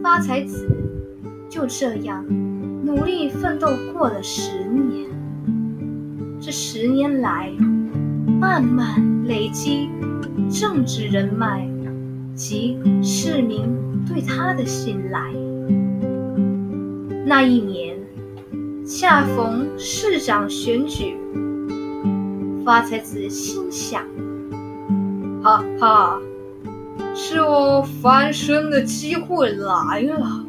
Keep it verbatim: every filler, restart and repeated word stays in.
发财子就这样努力奋斗过了十年。这十年来，慢慢累积政治人脉及市民对他的信赖。那一年恰逢市长选举，发财子心想，哈哈，是我翻身的机会来了。